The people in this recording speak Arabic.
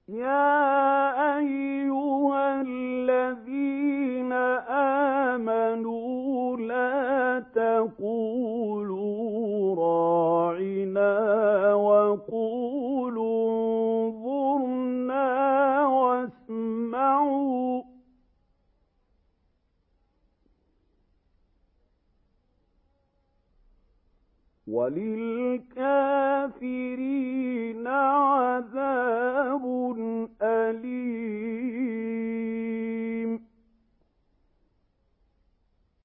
يَا أَيُّهَا الَّذِينَ آمَنُوا لَا تَقُولُوا رَاعِنَا وَقُولُوا انظُرْنَا وَاسْمَعُوا ۗ وَلِلْكَافِرِينَ